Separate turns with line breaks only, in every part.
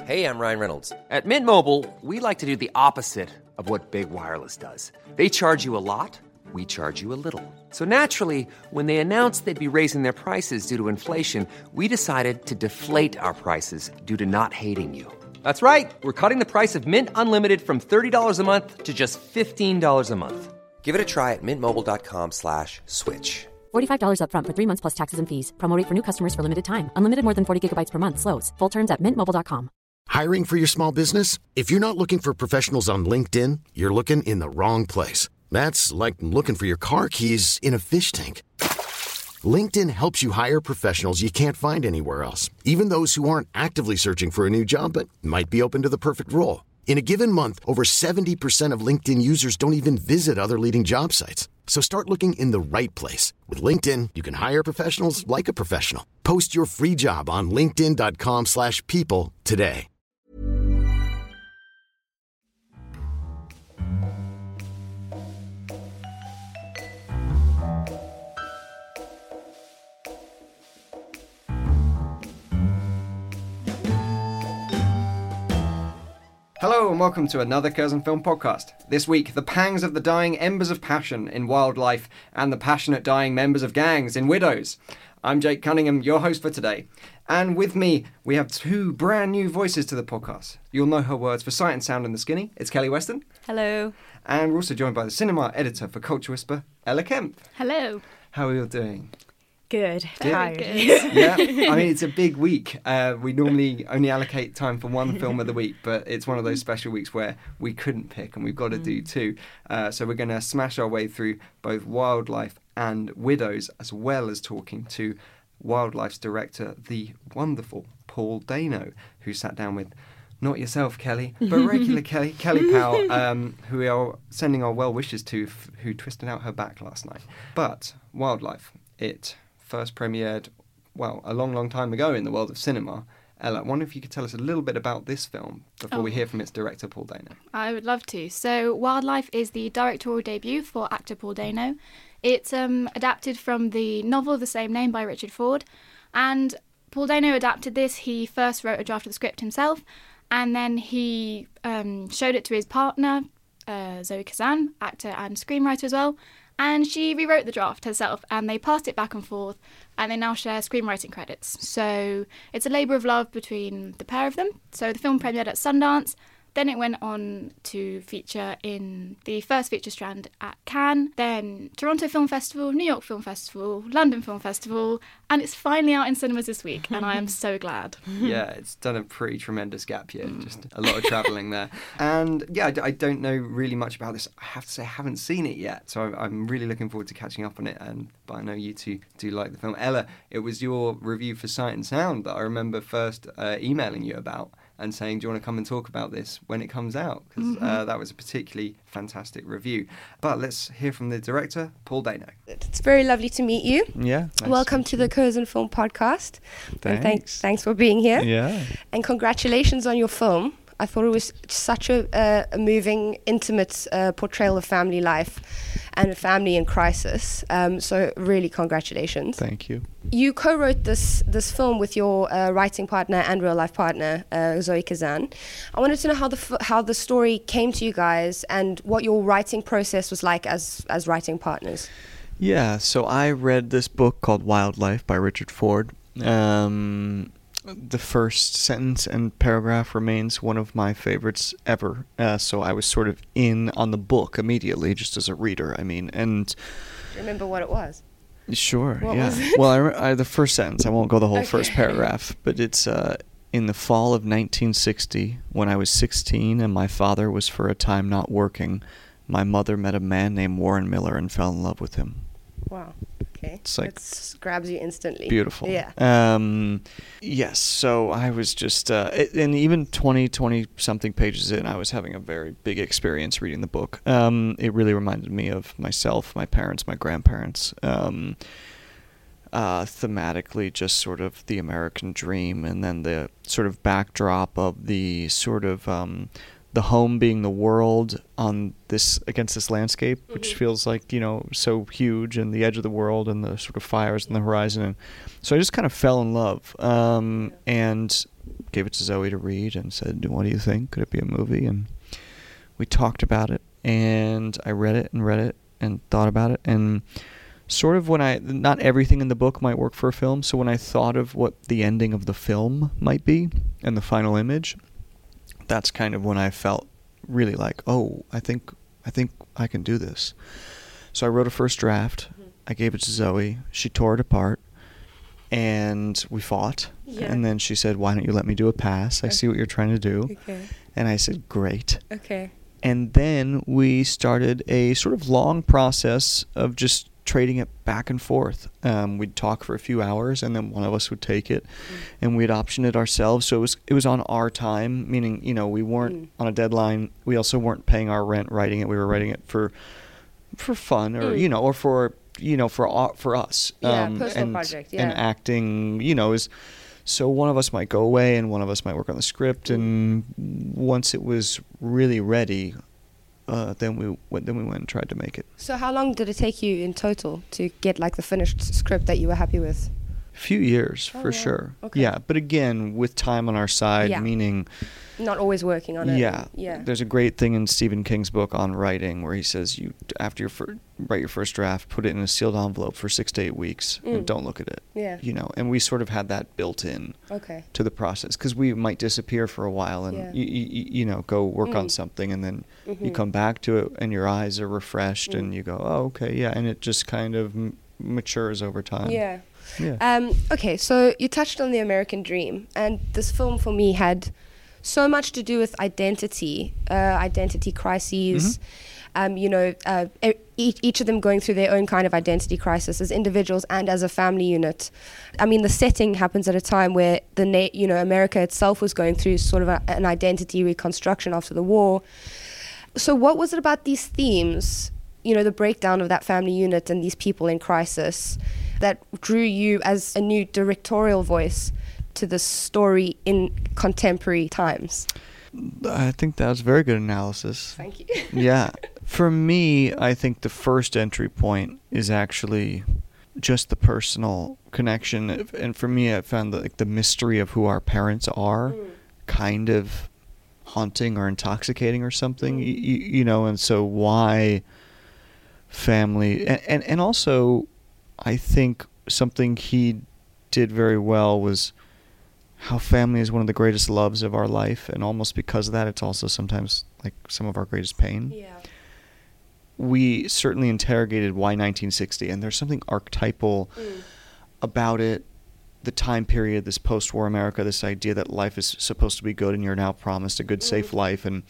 Hey, I'm Ryan Reynolds.
At Mint Mobile, we like to do the opposite of what Big Wireless does. They charge you a lot, we charge you a little. So naturally, when they announced they'd be raising their prices due to inflation, we decided to deflate our prices due to not hating you. That's right. We're cutting the price of Mint Unlimited from $30 a month to just $15 a month.
Give it a try at mintmobile.com/switch.
$45 up front for 3 months plus taxes and fees. Promo rate for new customers for limited time. Unlimited more than 40 gigabytes per month. Slows full terms at mintmobile.com.
Hiring for your small business? If you're not looking for professionals on LinkedIn, you're looking in the wrong place. That's like looking for your car keys in a fish tank. LinkedIn helps you hire professionals you can't find anywhere else, even those who aren't actively searching for a new job but might be open to the perfect role. In a given month, over 70% of LinkedIn users don't even visit other leading job sites. So start looking in the right place. With LinkedIn, you can hire professionals like a professional. Post your free job on linkedin.com/people today.
Hello and welcome to another Curzon Film podcast. This week, the pangs of the dying embers of passion in Wildlife and the passionate dying members of gangs in Widows. I'm Jake Cunningham, your host for today. And with me, we have two brand new voices to the podcast. You'll know her words for Sight and Sound and the Skinny. It's Kelly Weston.
Hello.
And we're also joined by the cinema editor for Culture Whisper, Ella Kemp.
Hello.
How are you all doing?
Good.
Tired.
Good.
Yeah, I mean, it's a big week. We normally only allocate time for one film of the week, but it's one of those special weeks where we couldn't pick and we've got to do two. So we're going to smash our way through both Wildlife and Widows, as well as talking to Wildlife's director, the wonderful Paul Dano, who sat down with not yourself, Kelly, but regular Kelly Powell, who we are sending our well wishes to, who twisted out her back last night. But Wildlife, it first premiered, well, a long time ago in the world of cinema. Ella, I wonder if you could tell us a little bit about this film before we hear from its director, Paul Dano.
I would love to. So Wildlife is the directorial debut for actor Paul Dano. It's adapted from the novel of the same name by Richard Ford. And Paul Dano adapted this. He first wrote a draft of the script himself, and then he showed it to his partner, Zoe Kazan, actor and screenwriter as well. And she rewrote the draft herself, and they passed it back and forth, and they now share screenwriting credits. So it's a labour of love between the pair of them. So the film premiered at Sundance, then it went on to feature in the first feature strand at Cannes, then Toronto Film Festival, New York Film Festival, London Film Festival, and it's finally out in cinemas this week, and I am so glad.
Yeah, it's done a pretty tremendous gap year, just a lot of travelling there. And yeah, I don't know really much about this. I have to say I haven't seen it yet, so I'm really looking forward to catching up on it, but I know you two do like the film. Ella, it was your review for Sight and Sound that I remember first emailing you about and saying, do you want to come and talk about this when it comes out? Because that was a particularly fantastic review. But let's hear from the director, Paul Dano.
It's very lovely to meet you.
Yeah. Nice.
Welcome to the Curzon Film Podcast.
Thanks.
And thanks for being here.
Yeah.
And congratulations on your film. I thought it was such a moving, intimate portrayal of family life and a family in crisis. So really congratulations.
Thank you.
You co-wrote this film with your writing partner and real-life partner, Zoe Kazan. I wanted to know how the story came to you guys and what your writing process was like as writing partners.
Yeah, so I read this book called Wildlife by Richard Ford. The first sentence and paragraph remains one of my favorites ever. So I was sort of in on the book immediately, just as a reader. I mean, and
Do you remember what it was?
Sure,
What
yeah.
was it?
Well, I the first sentence. I won't go the whole
Okay.
first paragraph, but it's in the fall of 1960, when I was 16 and my father was for a time not working, my mother met a man named Warren Miller and fell in love with him.
Wow. Okay.
It's like
That grabs you instantly.
beautiful.
Yeah.
Yes, so I was just, and even 20 something pages in, I was having a very big experience reading the book. It really reminded me of myself, my parents, my grandparents. Thematically, just sort of the American dream, and then the sort of backdrop of the sort of the home being the world on this against this landscape, which feels like, you know, so huge, and the edge of the world and the sort of fires on the horizon. And so I just kind of fell in love. And gave it to Zoe to read and said, what do you think? Could it be a movie? And we talked about it, and I read it and thought about it, and sort of not everything in the book might work for a film, so when I thought of what the ending of the film might be and the final image, that's kind of when I felt really like, oh, I think I can do this. So I wrote a first draft. I gave it to Zoe. She tore it apart, and we fought. Yeah. And then she said, why don't you let me do a pass? I see what you're trying to do.
Okay.
And I said, great.
Okay.
And then we started a sort of long process of just trading it back and forth. We'd talk for a few hours, and then one of us would take it, and we'd option it ourselves. So it was on our time, meaning, we weren't on a deadline. We also weren't paying our rent writing it. We were writing it for fun, or or for us.
Personal project. Yeah.
And acting, is. So one of us might go away, and one of us might work on the script. And once it was really ready, then we went and tried to make it.
So how long did it take you in total to get like the finished script that you were happy with?
A few years, for sure. Okay. Yeah, but again, with time on our side, meaning
not always working on it.
Yeah. There's a great thing in Stephen King's book on writing where he says after you write your first draft, put it in a sealed envelope for 6 to 8 weeks and don't look at it.
Yeah.
And we sort of had that built in to the process, because we might disappear for a while and you go work on something, and then you come back to it and your eyes are refreshed and you go, oh, okay, yeah, and it just kind of matures over time.
Yeah. Okay, so you touched on the American dream, and this film for me had so much to do with identity crises. Each of them going through their own kind of identity crisis as individuals and as a family unit. I mean, the setting happens at a time where America itself was going through sort of an identity reconstruction after the war. So what was it about these themes, the breakdown of that family unit and these people in crisis, that drew you as a new directorial voice to the story in contemporary times?
I think that was very good analysis.
Thank you.
Yeah. For me, I think the first entry point is actually just the personal connection. And for me, I found that the mystery of who our parents are kind of haunting or intoxicating or something, and so why family. And also, I think something he did very well was how family is one of the greatest loves of our life, and almost because of that, it's also sometimes like some of our greatest pain.
Yeah.
We certainly interrogated why 1960, and there's something archetypal about it, the time period, this post-war America, this idea that life is supposed to be good and you're now promised a good, safe life, and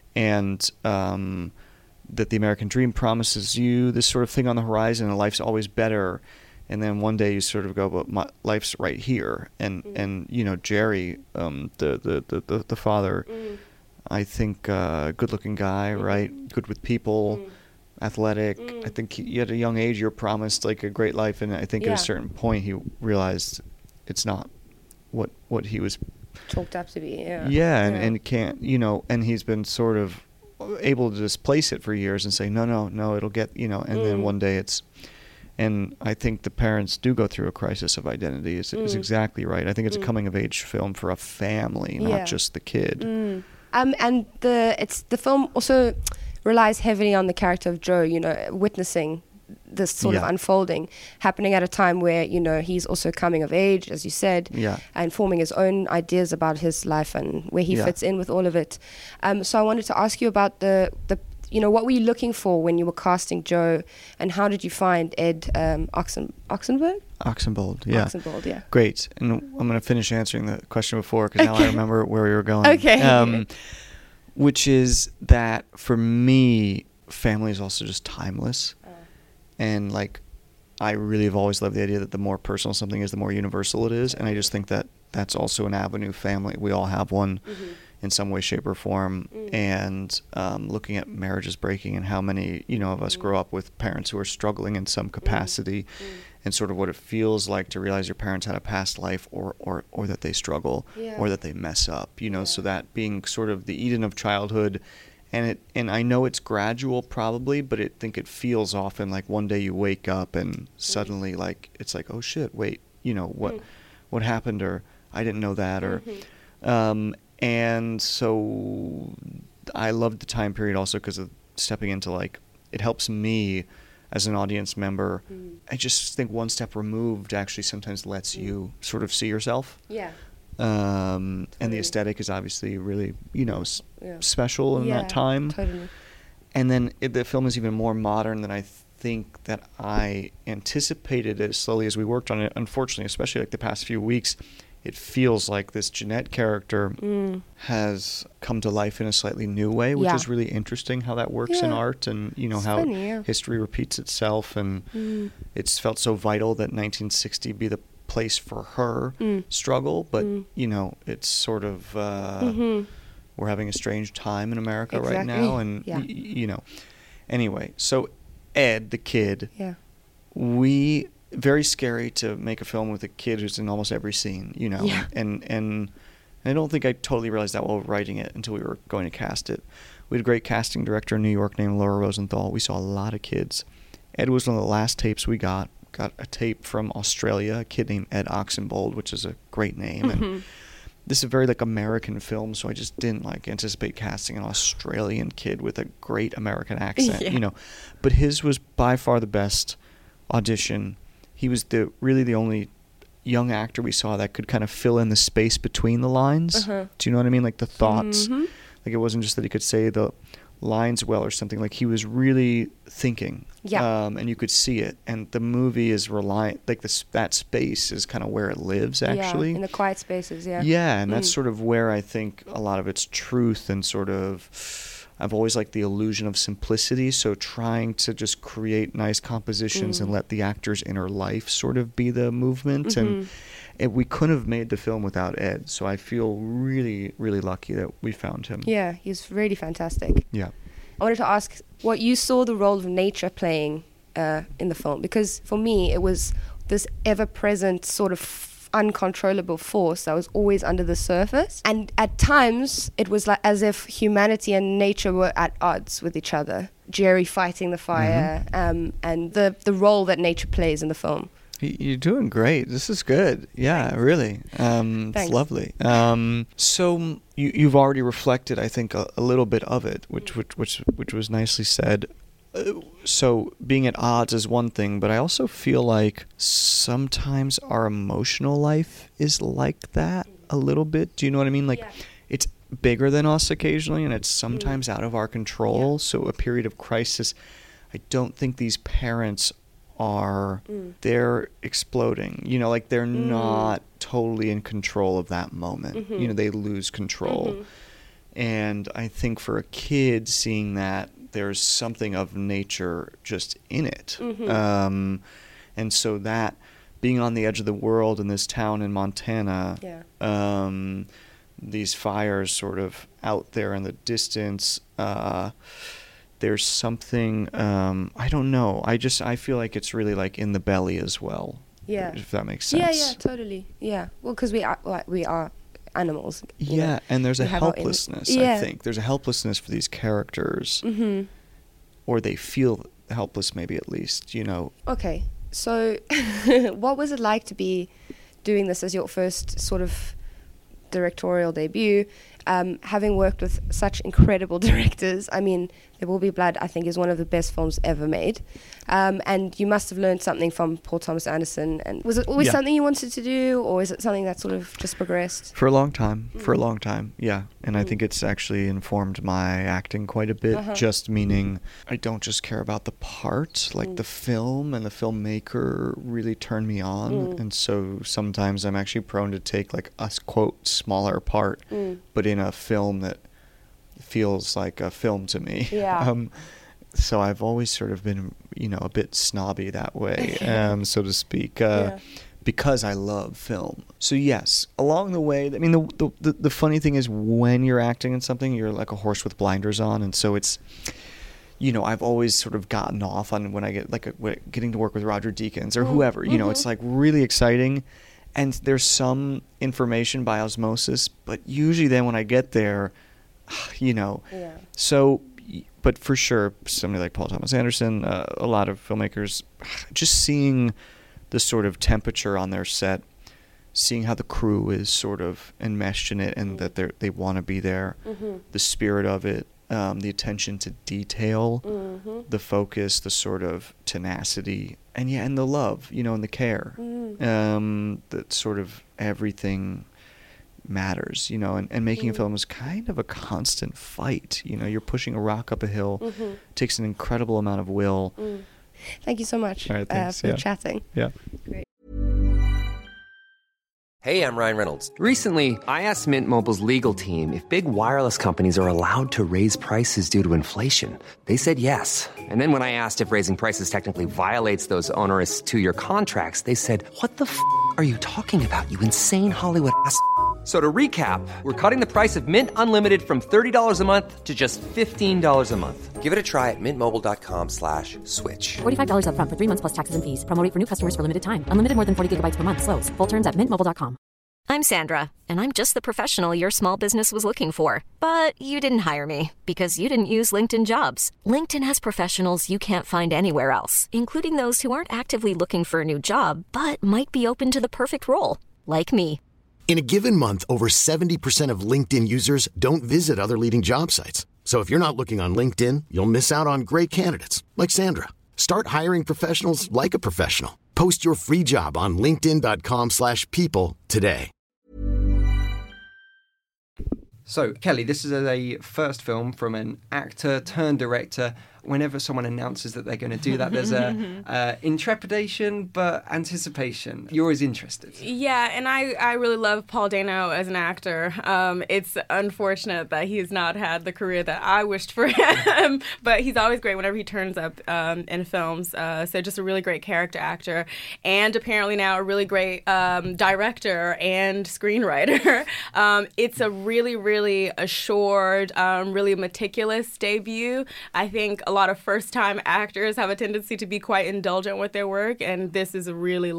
that the American dream promises you this sort of thing on the horizon, and life's always better. And then one day you sort of go, but my life's right here. And Jerry, the father, I think good-looking guy, right? Good with people, athletic. I think at a young age you're promised like a great life, and I think at a certain point he realized it's not what he was
chalked up to be.
And can't, and he's been sort of able to displace it for years and say, no, it'll get, and then one day it's. And I think the parents do go through a crisis of identity. Is exactly right. I think it's a coming-of-age film for a family, not just the kid.
And the film also relies heavily on the character of Joe, witnessing this sort of unfolding, happening at a time where, he's also coming of age, as you said, and forming his own ideas about his life and where he fits in with all of it. So I wanted to ask you about the what were you looking for when you were casting Joe, and how did you find Ed Oxenbould?
Oxenbould, yeah.
Oxenbould, yeah.
Great. And I'm going to finish answering the question before, because now I remember where we were going.
Okay.
Which is that, for me, family is also just timeless. And, I really have always loved the idea that the more personal something is, the more universal it is. And I just think that that's also an avenue, family. We all have one. In some way, shape, or form, and looking at marriages breaking and how many of us grow up with parents who are struggling in some capacity, and sort of what it feels like to realize your parents had a past life, or that they struggle, or that they mess up. So that being sort of the Eden of childhood, and I know it's gradual probably, but I think it feels often like one day you wake up and suddenly it's like, oh shit, wait, what happened, or I didn't know that, or. And so I loved the time period also because of stepping into, like, it helps me as an audience member. I just think one step removed actually sometimes lets you sort of see yourself.
Yeah.
And the aesthetic is obviously really, special in that time.
Totally.
And then the film is even more modern than I think that I anticipated as slowly as we worked on it. Unfortunately, especially like the past few weeks, it feels like this Jeanette character has come to life in a slightly new way, which is really interesting how that works in art, and
It's
how
funny,
history repeats itself. And it's felt so vital that 1960 be the place for her struggle, but it's sort of we're having a strange time in America right now, and anyway, so Ed the kid, we very scary to make a film with a kid who's in almost every scene, and I don't think I totally realized that while writing it until we were going to cast it. We had a great casting director in New York named Laura Rosenthal. We saw a lot of kids. Ed was one of the last tapes we got a tape from Australia, a kid named Ed Oxenbould, which is a great name. And this is a very like American film, so I just didn't like anticipate casting an Australian kid with a great American accent, But his was by far the best audition. He was really the only young actor we saw that could kind of fill in the space between the lines. Do you know what I mean? Like the thoughts. Like it wasn't just that he could say the lines well or something. Like he was really thinking. And you could see it. And the movie is reliant, like that space is kind of where it lives, actually.
Yeah, in the quiet spaces,
Yeah, and that's sort of where I think a lot of its truth and sort of, I've always liked the illusion of simplicity, so trying to just create nice compositions and let the actor's inner life sort of be the movement. And we couldn't have made the film without Ed, so I feel really, really lucky that we found him.
Yeah, he's really fantastic.
Yeah.
I wanted to ask what you saw the role of nature playing in the film, because for me it was this ever-present sort of uncontrollable force that was always under the surface, and at times it was like as if humanity and nature were at odds with each other. Jerry fighting the fire, and the role that nature plays in the film.
You're doing great. This is good. Yeah, really. It's lovely. So you've already reflected, I think, a little bit of it, which was nicely said. So being at odds is one thing, but I also feel like sometimes our emotional life is like that a little bit. Do you know what I mean? Like it's bigger than us occasionally, and it's sometimes out of our control. So a period of crisis, I don't think these parents are, they're exploding, like they're not totally in control of that moment. They lose control. And I think for a kid seeing that, there's something of nature just in it. And so that being on the edge of the world in this town in Montana, these fires sort of out there in the distance, there's something, I don't know. I feel like it's really like in the belly as well.
Yeah.
If that makes sense.
Yeah, totally. Yeah. Well, because we are animals.
Yeah, and there's a helplessness, I think. There's a helplessness for these characters. Or they feel helpless, maybe at least,
Okay. So what was it like to be doing this as your first sort of directorial debut, having worked with such incredible directors? I mean, There Will Be Blood, I think, is one of the best films ever made. And you must have learned something from Paul Thomas Anderson. And was it always something you wanted to do, or is it something that sort of just progressed?
For a long time. Yeah. And I think it's actually informed my acting quite a bit, just meaning I don't just care about the part, like the film and the filmmaker really turn me on. And so sometimes I'm actually prone to take like a, quote, smaller part, but in a film that feels like a film to me.
Yeah.
So I've always sort of been, a bit snobby that way, so to speak, because I love film. So yes, along the way, I mean, the funny thing is when you're acting in something, you're like a horse with blinders on, and so it's, I've always sort of gotten off on when I get getting to work with Roger Deakins or whoever, it's like really exciting. And there's some information by osmosis, but usually then when I get there, so, but for sure, somebody like Paul Thomas Anderson, a lot of filmmakers, just seeing the sort of temperature on their set, seeing how the crew is sort of enmeshed in it and that they want to be there, the spirit of it, the attention to detail, the focus, the sort of tenacity, and the love, and the care, that sort of everything matters, and making a film is kind of a constant fight. You're pushing a rock up a hill. It takes an incredible amount of will.
Thank you so much
All right, thanks.
for chatting.
Yeah.
Great.
Hey, I'm Ryan Reynolds. Recently, I asked Mint Mobile's legal team if big wireless companies are allowed to raise prices due to inflation. They said yes. And then when I asked if raising prices technically violates those onerous 2-year contracts, they said, "What the f*** are you talking about, you insane Hollywood ass?" So to recap, we're cutting the price of Mint Unlimited from $30 a month to just $15 a month. Give it a try at mintmobile.com/switch.
$45 up front for 3 months plus taxes and fees. Promo rate for new customers for limited time. Unlimited more than 40 gigabytes per month. Slows full terms at mintmobile.com.
I'm Sandra, and I'm just the professional your small business was looking for. But you didn't hire me because you didn't use LinkedIn Jobs. LinkedIn has professionals you can't find anywhere else, including those who aren't actively looking for a new job, but might be open to the perfect role, like me.
In a given month, over 70% of LinkedIn users don't visit other leading job sites. So if you're not looking on LinkedIn, you'll miss out on great candidates like Sandra. Start hiring professionals like a professional. Post your free job on linkedin.com/people today.
So, Kelly, this is a first film from an actor turned director. Whenever someone announces that they're going to do that, there's a intrepidation but anticipation. You're always interested.
Yeah, and I really love Paul Dano as an actor. It's unfortunate that he's not had the career that I wished for him, but he's always great whenever he turns up in films. So just a really great character actor, and apparently now a really great director and screenwriter. It's a really, really assured, really meticulous debut. I think a lot of first-time actors have a tendency to be quite indulgent with their work, and this is a really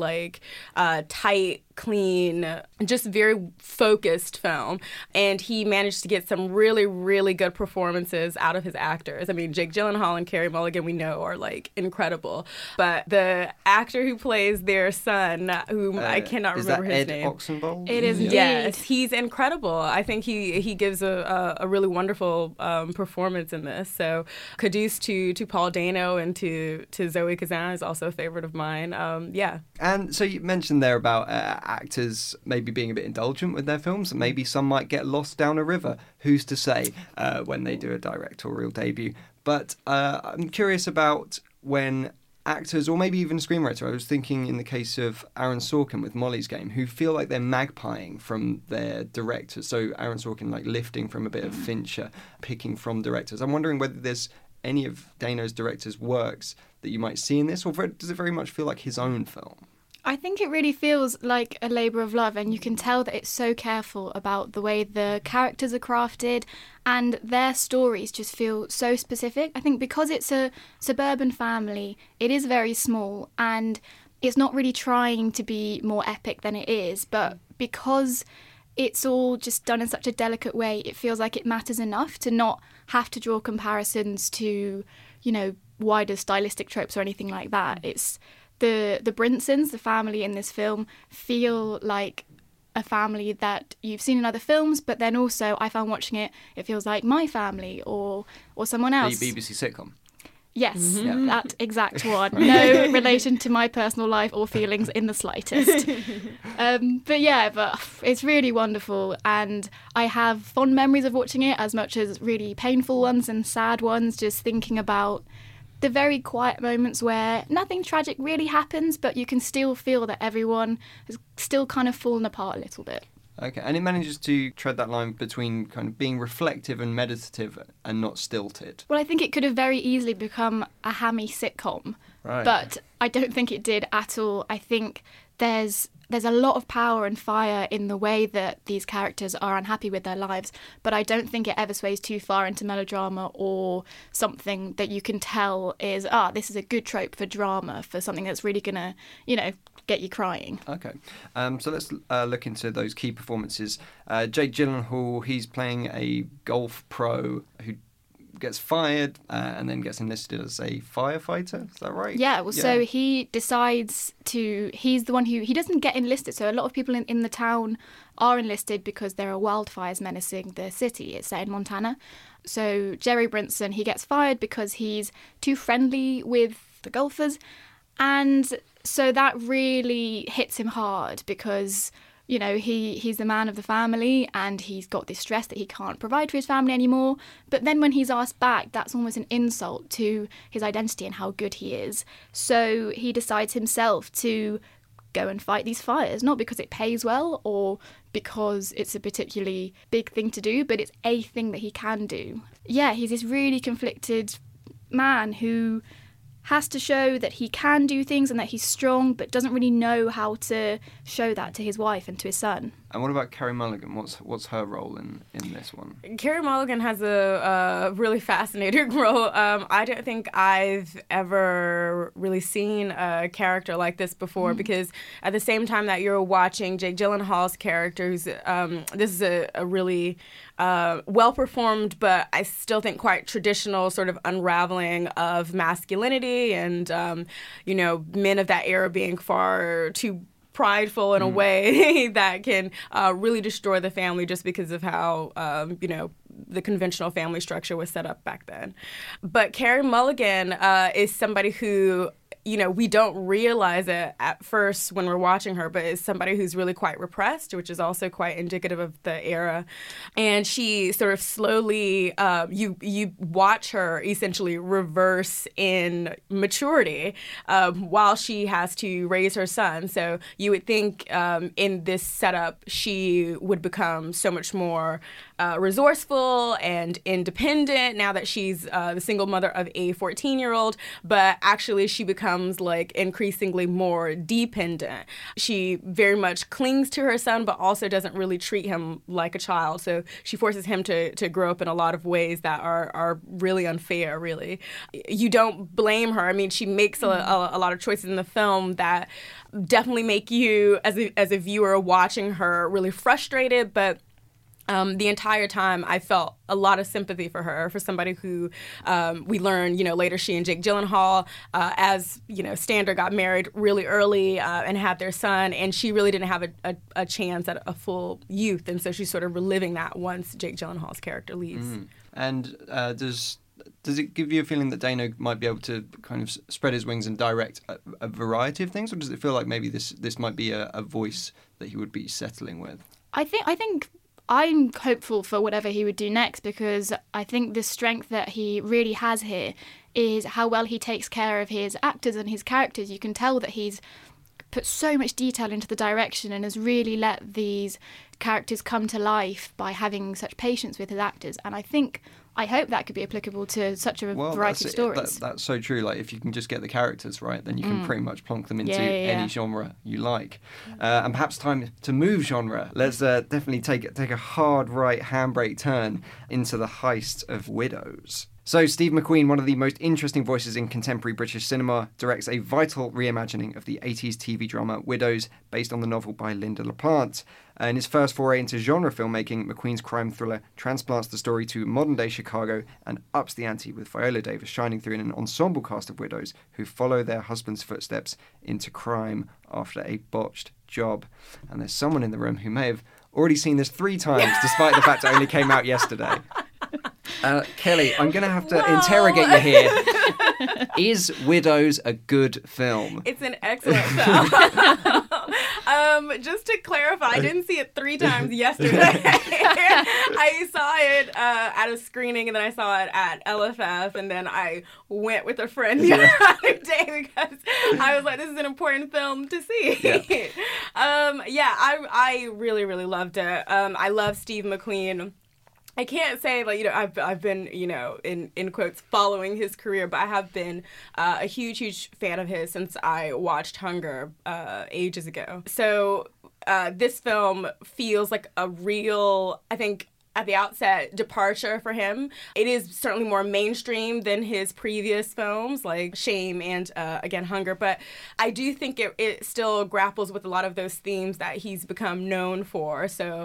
tight, clean, just very focused film. And he managed to get some really, really good performances out of his actors. I mean, Jake Gyllenhaal and Carey Mulligan, we know, are incredible. But the actor who plays their son, whom I cannot remember his name.
Is that Ed Oxenbould?
It is indeed.
Yes, he's incredible. I think he gives a really wonderful performance in this. So kudos to Paul Dano and to Zoe Kazan is also a favorite of mine. Yeah.
And so you mentioned there about actors maybe being a bit indulgent with their films, and maybe some might get lost down a river. Who's to say when they do a directorial debut? But I'm curious about when actors, or maybe even a screenwriter, I was thinking in the case of Aaron Sorkin with Molly's Game, who feel like they're magpieing from their directors. So Aaron Sorkin lifting from a bit of Fincher, picking from directors. I'm wondering whether there's any of Dano's directors' works that you might see in this, or does it very much feel like his own film?
I think it really feels like a labour of love, and you can tell that it's so careful about the way the characters are crafted, and their stories just feel so specific. I think because it's a suburban family, it is very small, and it's not really trying to be more epic than it is, but because it's all just done in such a delicate way, it feels like it matters enough to not have to draw comparisons to, wider stylistic tropes or anything like that. It's the Brinsons, the family in this film, feel like a family that you've seen in other films, but then also I found watching it feels like my family or someone else.
The BBC sitcom.
Yes, that exact one. No relation to my personal life or feelings in the slightest. But it's really wonderful, and I have fond memories of watching it as much as really painful ones and sad ones, just thinking about the very quiet moments where nothing tragic really happens, but you can still feel that everyone has still kind of fallen apart a little bit.
Okay, and it manages to tread that line between kind of being reflective and meditative and not stilted.
Well, I think it could have very easily become a hammy sitcom,
right,
but I don't think it did at all. I think there's a lot of power and fire in the way that these characters are unhappy with their lives, but I don't think it ever sways too far into melodrama or something that you can tell is, this is a good trope for drama, for something that's really going to, get you crying.
Okay, so let's look into those key performances. Jake Gyllenhaal, he's playing a golf pro who gets fired and then gets enlisted as a firefighter. Is that right?
Yeah, well, so he decides he's the one he doesn't get enlisted. So a lot of people in the town are enlisted because there are wildfires menacing the city. It's set in Montana. So Jerry Brinson, he gets fired because he's too friendly with the golfers. And so that really hits him hard because, you know, he's the man of the family and he's got this stress that he can't provide for his family anymore. But then when he's asked back, that's almost an insult to his identity and how good he is. So he decides himself to go and fight these fires, not because it pays well or because it's a particularly big thing to do, but it's a thing that he can do. Yeah, he's this really conflicted man who has to show that he can do things and that he's strong, but doesn't really know how to show that to his wife and to his son.
And what about Carey Mulligan? What's her role in this one?
Carey Mulligan has a really fascinating role. I don't think I've ever really seen a character like this before because at the same time that you're watching Jake Gyllenhaal's character, who's this is a really well-performed, but I still think quite traditional sort of unraveling of masculinity and, you know, men of that era being far too prideful in a way that can really destroy the family just because of how, you know, the conventional family structure was set up back then. But Carey Mulligan is somebody who, you know, we don't realize it at first when we're watching her, but is somebody who's really quite repressed, which is also quite indicative of the era. And she sort of slowly, you watch her essentially reverse in maturity while she has to raise her son. So you would think in this setup, she would become so much more resourceful and independent now that she's the single mother of a 14-year-old, but actually she becomes like increasingly more dependent. She very much clings to her son, but also doesn't really treat him like a child. So she forces him to grow up in a lot of ways that are really unfair, really. You don't blame her. I mean, she makes a lot of choices in the film that definitely make you, as a viewer watching her, really frustrated, but the entire time, I felt a lot of sympathy for her, for somebody who we learn, you know, later she and Jake Gyllenhaal, as, you know, Stander got married really early and had their son, and she really didn't have a chance at a full youth, and so she's sort of reliving that once Jake Gyllenhaal's character leaves.
And does it give you a feeling that Dano might be able to kind of spread his wings and direct a variety of things, or does it feel like maybe this might be a voice that he would be settling with?
I think I'm hopeful for whatever he would do next, because I think the strength that he really has here is how well he takes care of his actors and his characters. You can tell that he's put so much detail into the direction and has really let these characters come to life by having such patience with his actors. And I hope that could be applicable to such a variety of stories.
That's so true. Like, if you can just get the characters right, then you can pretty much plonk them into any genre you like. And perhaps time to move genre. Let's definitely take a hard right handbrake turn into the heist of Widows. So Steve McQueen, one of the most interesting voices in contemporary British cinema, directs a vital reimagining of the 80s TV drama Widows, based on the novel by Lynda La Plante. In his first foray into genre filmmaking, McQueen's crime thriller transplants the story to modern-day Chicago and ups the ante, with Viola Davis shining through in an ensemble cast of widows who follow their husband's footsteps into crime after a botched job. And there's someone in the room who may have already seen this 3 times, despite the fact it only came out yesterday. Kelly, I'm going to have to interrogate you here. Is Widows a good film?
It's an excellent film. Just to clarify, I didn't see it 3 times yesterday. I saw it at a screening, and then I saw it at LFF, and then I went with a friend the other day because I was like, this is an important film to see. I really, really loved it. I love Steve McQueen. I can't say, like, you know, I've been, you know, in quotes, following his career, but I have been a huge fan of his since I watched Hunger ages ago. So this film feels like a real, I think, at the outset, departure for him. It is certainly more mainstream than his previous films like Shame and, again, Hunger. But I do think it still grapples with a lot of those themes that he's become known for. So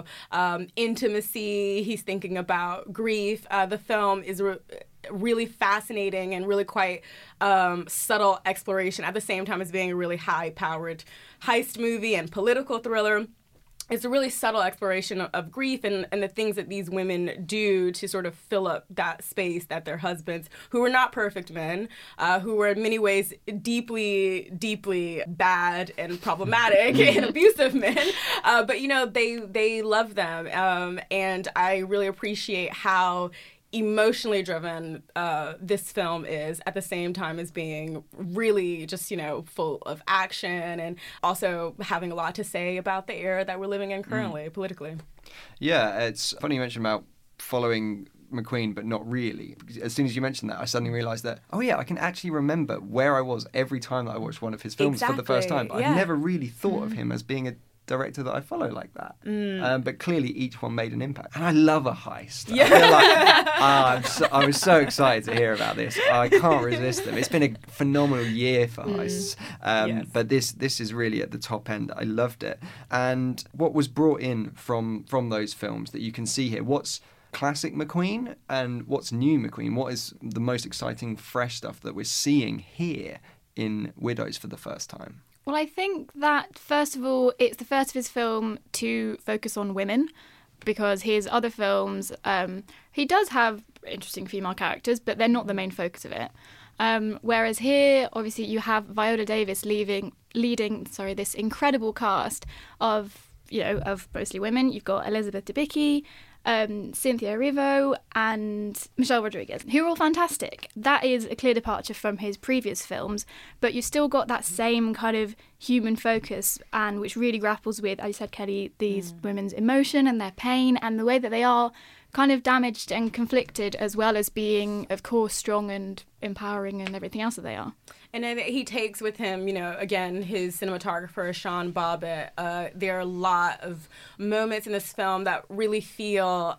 intimacy, he's thinking about grief. The film is really fascinating and really quite subtle exploration at the same time as being a really high-powered heist movie and political thriller. It's a really subtle exploration of grief and the things that these women do to sort of fill up that space that their husbands, who were not perfect men, who were in many ways deeply, deeply bad and problematic and abusive men, but, they love them. And I really appreciate how emotionally driven this film is, at the same time as being really just, full of action and also having a lot to say about the era that we're living in currently, politically.
Yeah, it's funny you mentioned about following McQueen, but not really. As soon as you mentioned that, I suddenly realised that, oh yeah, I can actually remember where I was every time that I watched one of his films for the first time. But I've never really thought of him as being a director that I follow like that. But clearly each one made an impact. And I love a heist. Yeah. I feel like I was so excited to hear about this. I can't resist them. It's been a phenomenal year for heists. But this is really at the top end. I loved it. And what was brought in from those films that you can see here, what's classic McQueen and what's new McQueen? What is the most exciting, fresh stuff that we're seeing here in Widows for the first time?
Well, I think that, first of all, it's the first of his film to focus on women, because his other films, he does have interesting female characters, but they're not the main focus of it. Whereas here, obviously, you have Viola Davis leading this incredible cast of mostly women. You've got Elizabeth Debicki, Cynthia Erivo and Michelle Rodriguez, who are all fantastic. That is a clear departure from his previous films, but you've still got that same kind of human focus, and which really grapples with, as you said, Kelly, these women's emotion and their pain and the way that they are kind of damaged and conflicted, as well as being, of course, strong and empowering and everything else that they are.
And then he takes with him, again, his cinematographer, Sean Bobbitt. There are a lot of moments in this film that really feel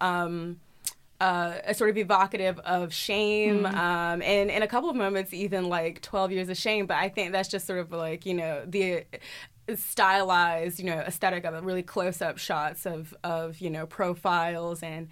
a sort of evocative of shame, and in a couple of moments even like 12 Years a Shame. But I think that's just sort of like, the stylized, aesthetic of it, really close-up shots of profiles and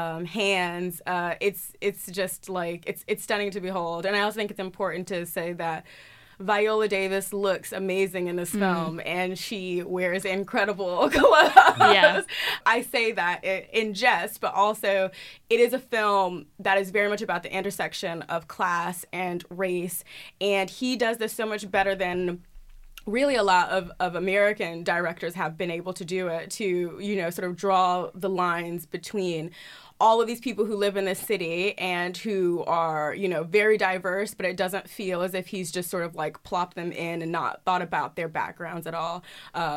hands. It's just like it's stunning to behold. And I also think it's important to say that Viola Davis looks amazing in this film, and she wears incredible clothes. Yeah. I say that in jest, but also it is a film that is very much about the intersection of class and race, and he does this so much better than really a lot of American directors have been able to do it, to, sort of draw the lines between all of these people who live in this city and who are, very diverse, but it doesn't feel as if he's just sort of like plopped them in and not thought about their backgrounds at all.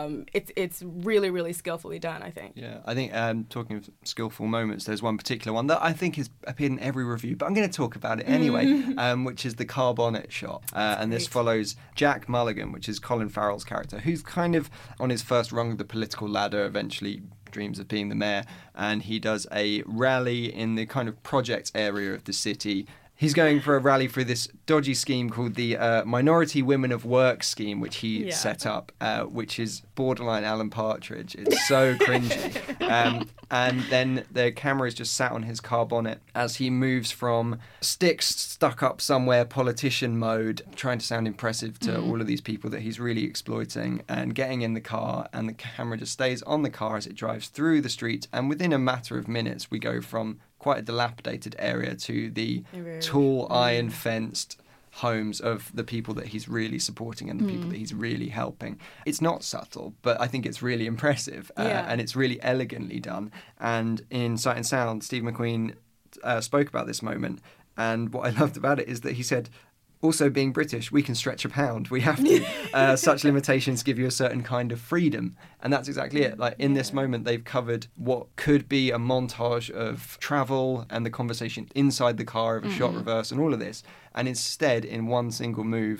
It's really, really skillfully done, I think.
Yeah, I think talking of skillful moments, there's one particular one that I think has appeared in every review, but I'm going to talk about it anyway, which is the car bonnet shot. And this follows Jack Mulligan, which is Colin Farrell's character, who's kind of on his first rung of the political ladder, eventually dreams of being the mayor, and he does a rally in the kind of project area of the city. He's going for a rally through this dodgy scheme called the Minority Women of Work scheme, which he set up, which is borderline Alan Partridge. It's so cringy. And then the camera is just sat on his car bonnet as he moves from sticks stuck up somewhere politician mode, trying to sound impressive to all of these people that he's really exploiting, and getting in the car, and the camera just stays on the car as it drives through the street. And within a matter of minutes, we go from quite a dilapidated area to the tall iron fenced homes of the people that he's really supporting and the people that he's really helping. It's not subtle, but I think it's really impressive, and it's really elegantly done. And in Sight and Sound, Steve McQueen spoke about this moment, and what I loved about it is that he said, also, being British, we can stretch a pound. We have to. Such limitations give you a certain kind of freedom. And that's exactly it. Like, in this moment, they've covered what could be a montage of travel and the conversation inside the car of a shot reverse and all of this. And instead, in one single move,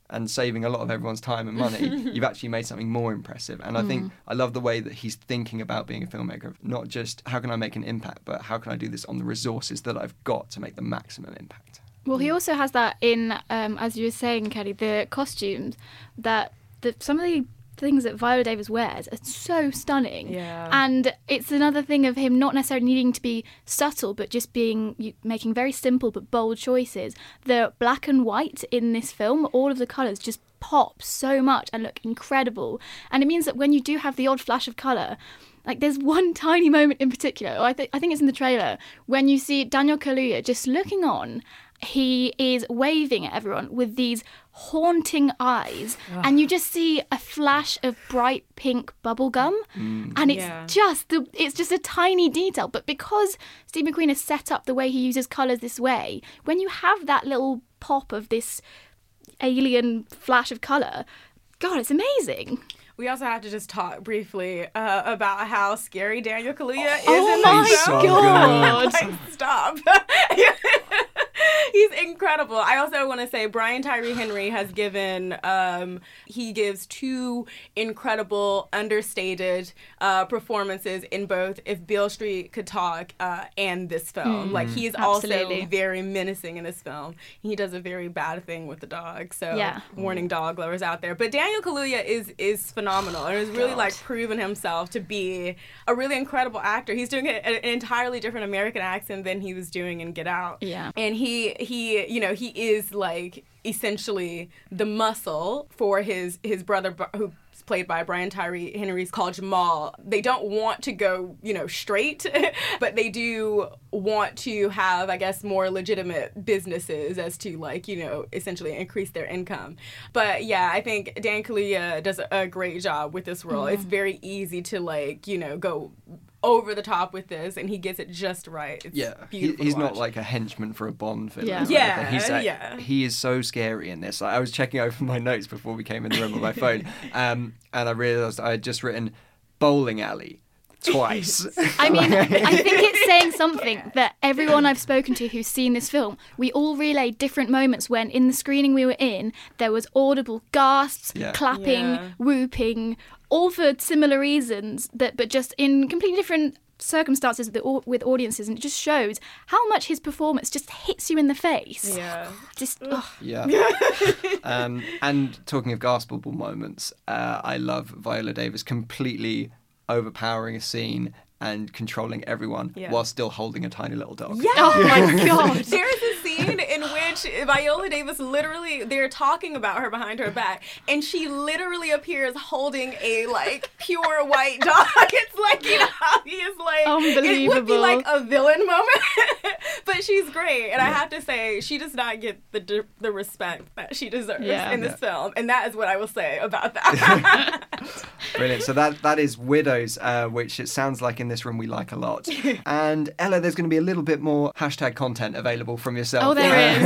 and saving a lot of everyone's time and money, you've actually made something more impressive. And I think I love the way that he's thinking about being a filmmaker, not just how can I make an impact, but how can I do this on the resources that I've got to make the maximum impact.
Well, he also has that in, as you were saying, Kelly, the costumes, that some of the things that Viola Davis wears are so stunning.
Yeah.
And it's another thing of him not necessarily needing to be subtle, but just making very simple but bold choices. The black and white in this film, all of the colours just pop so much and look incredible. And it means that when you do have the odd flash of colour, like there's one tiny moment in particular, I think it's in the trailer, when you see Daniel Kaluuya just looking on. He is waving at everyone with these haunting eyes, and you just see a flash of bright pink bubble gum, and it's just a tiny detail. But because Steve McQueen has set up the way he uses colours this way, when you have that little pop of this alien flash of colour, God, it's amazing.
We also have to just talk briefly about how scary Daniel Kaluuya is
Oh
in
my
this film.
God.
Like, stop. He's incredible. I also want to say Brian Tyree Henry has given, he gives two incredible, understated performances in both If Beale Street Could Talk and this film. Like, he is
Absolutely.
also very menacing in this film. He does a very bad thing with the dog, so warning dog lovers out there. But Daniel Kaluuya is phenomenal and has really like proven himself to be a really incredible actor. He's doing an entirely different American accent than he was doing in Get Out.
Yeah.
And he is like essentially the muscle for his brother who's played by Brian Tyree Henry's called Jamal. They don't want to go, straight, but they do want to have, I guess, more legitimate businesses as to essentially increase their income. But yeah, I think Dan Kaluuya does a great job with this role. It's very easy to go over the top with this, and he gets it just right. It's beautiful
he's
to
not
watch.
like a henchman for a Bond villain.
Yeah.
He is so scary in this. I was checking over my notes before we came in the room on my phone, and I realised I had just written bowling alley twice.
I mean, I think it's saying something that everyone I've spoken to who's seen this film, we all relay different moments when in the screening we were in, there was audible gasps, clapping, whooping, all for similar reasons, but just in completely different circumstances with audiences, and it just shows how much his performance just hits you in the face.
Yeah.
And talking of gaspable moments, I love Viola Davis completely overpowering a scene and controlling everyone while still holding a tiny little dog.
Yeah.
Oh my God.
There's a scene in which Viola Davis literally, they're talking about her behind her back, and she literally appears holding a pure white dog. It's like, he is like,
unbelievable.
It would be like a villain moment, but she's great. And I have to say, she does not get the respect that she deserves in this film. And that is what I will say about that.
Brilliant. So that is Widows, which it sounds like in this room we like a lot. And Ella, there's going to be a little bit more hashtag content available from yourself.
Oh, there is.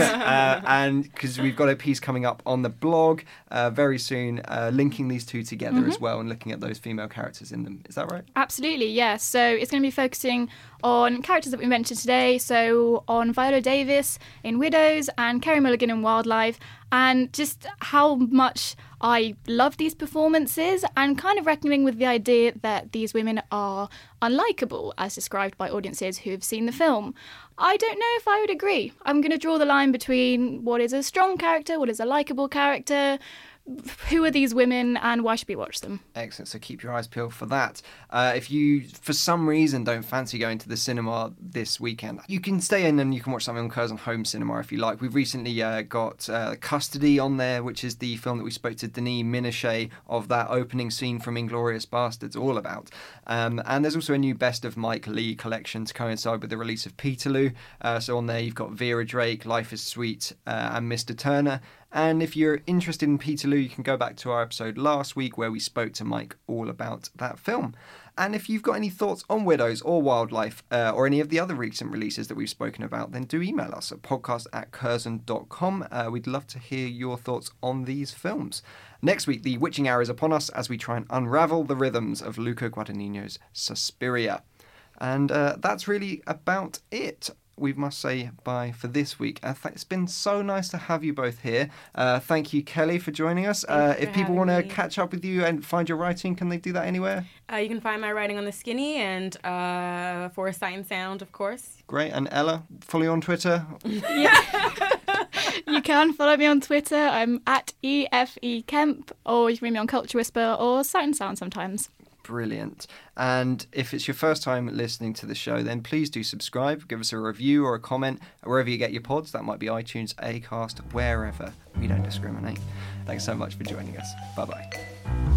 And because we've got a piece coming up on the blog very soon, linking these two together as well and looking at those female characters in them. Is that right?
Absolutely, yes. So it's going to be focusing on characters that we mentioned today. So on Viola Davis in Widows and Carey Mulligan in Wildlife, and just how much I love these performances, and kind of reckoning with the idea that these women are unlikable as described by audiences who have seen the film. I don't know if I would agree. I'm going to draw the line between what is a strong character, what is a likable character, who are these women, and why should we watch them?
Excellent. So keep your eyes peeled for that. If you, for some reason, don't fancy going to the cinema this weekend, you can stay in and you can watch something on Curzon Home Cinema if you like. We've recently got Custody on there, which is the film that we spoke to Denis Minochet of that opening scene from Inglourious Bastards all about. And there's also a new Best of Mike Leigh collection to coincide with the release of Peterloo. So on there you've got Vera Drake, Life is Sweet, and Mr. Turner. And if you're interested in Peterloo, you can go back to our episode last week where we spoke to Mike all about that film. And if you've got any thoughts on Widows or Wildlife or any of the other recent releases that we've spoken about, then do email us at podcast@curzon.com. We'd love to hear your thoughts on these films. Next week, the witching hour is upon us as we try and unravel the rhythms of Luca Guadagnino's Suspiria. And that's really about it. we must say bye for this week. It's been so nice to have you both here. Thank you, Kelly, for joining us. If people want to catch up with you and find your writing, can they do that anywhere?
You can find my writing on The Skinny and for Sight and Sound, of course.
Great. And Ella, fully on Twitter?
You can follow me on Twitter. I'm at EFE Kemp, or you can read me on Culture Whisper or Sight and Sound sometimes.
Brilliant. And if it's your first time listening to the show, then please do subscribe, give us a review or a comment wherever you get your pods. That might be iTunes, Acast, wherever. We don't discriminate. Thanks so much for joining us. Bye-bye.